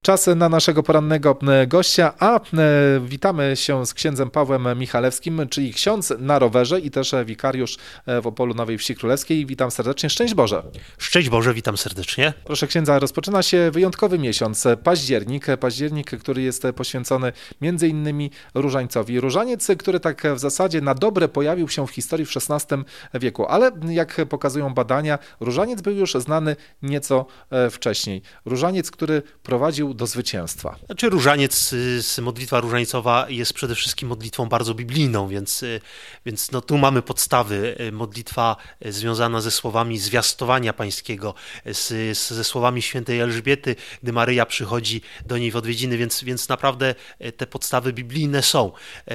Czas na naszego porannego gościa, a witamy się z księdzem Pawłem Michalewskim, czyli ksiądz na rowerze i też wikariusz w Opolu Nowej Wsi Królewskiej. Witam serdecznie, szczęść Boże. Szczęść Boże, witam serdecznie. Proszę księdza, rozpoczyna się wyjątkowy miesiąc, październik, który jest poświęcony między innymi różańcowi. Różaniec, który tak w zasadzie na dobre pojawił się w historii w XVI wieku, ale jak pokazują badania, różaniec był już znany nieco wcześniej. Różaniec, który prowadził do zwycięstwa. Znaczy modlitwa różańcowa jest przede wszystkim modlitwą bardzo biblijną, więc tu mamy podstawy. Modlitwa związana ze słowami zwiastowania pańskiego, ze słowami świętej Elżbiety, gdy Maryja przychodzi do niej w odwiedziny, więc naprawdę te podstawy biblijne są.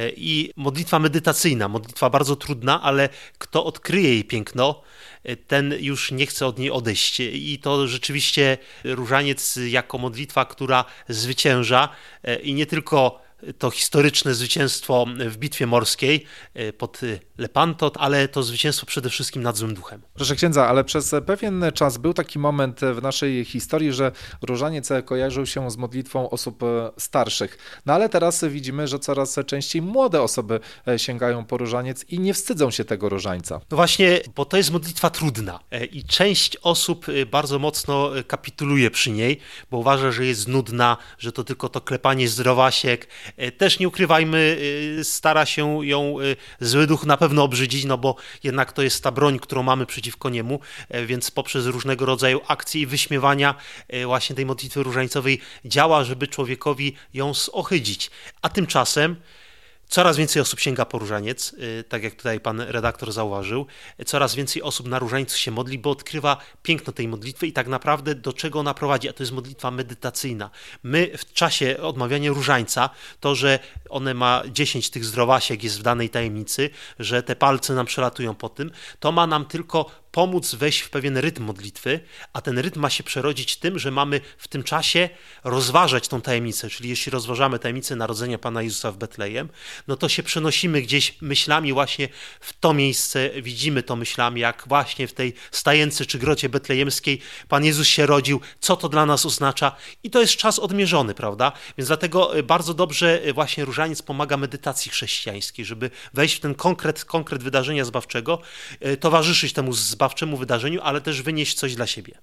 I modlitwa medytacyjna, modlitwa bardzo trudna, ale kto odkryje jej piękno, ten już nie chce od niej odejść. I to rzeczywiście różaniec jako modlitwa, która zwycięża i nie tylko to historyczne zwycięstwo w bitwie morskiej pod Lepanto, ale to zwycięstwo przede wszystkim nad złym duchem. Proszę księdza, ale przez pewien czas był taki moment w naszej historii, że różaniec kojarzył się z modlitwą osób starszych. No ale teraz widzimy, że coraz częściej młode osoby sięgają po różaniec i nie wstydzą się tego różańca. No właśnie, bo to jest modlitwa trudna i część osób bardzo mocno kapituluje przy niej, bo uważa, że jest nudna, że to tylko to klepanie zdrowasiek. Też nie ukrywajmy, stara się ją zły duch na pewno obrzydzić, no bo jednak to jest ta broń, którą mamy przeciwko niemu, więc poprzez różnego rodzaju akcje i wyśmiewania właśnie tej modlitwy różańcowej działa, żeby człowiekowi ją zohydzić. A tymczasem coraz więcej osób sięga po różaniec, tak jak tutaj pan redaktor zauważył. Coraz więcej osób na różańcu się modli, bo odkrywa piękno tej modlitwy i tak naprawdę do czego ona prowadzi, a to jest modlitwa medytacyjna. My w czasie odmawiania różańca, to, że one ma 10 tych zdrowasiek jest w danej tajemnicy, że te palce nam przelatują po tym, to ma nam tylko pomóc wejść w pewien rytm modlitwy, a ten rytm ma się przerodzić tym, że mamy w tym czasie rozważać tą tajemnicę, czyli jeśli rozważamy tajemnicę narodzenia Pana Jezusa w Betlejem, no to się przenosimy gdzieś myślami właśnie w to miejsce, widzimy to myślami, jak właśnie w tej stajence czy grocie betlejemskiej Pan Jezus się rodził, co to dla nas oznacza i to jest czas odmierzony, prawda? Więc dlatego bardzo dobrze właśnie różaniec pomaga medytacji chrześcijańskiej, żeby wejść w ten konkret wydarzenia zbawczego, towarzyszyć temu zbawczemu wydarzeniu, ale też wynieść coś dla siebie.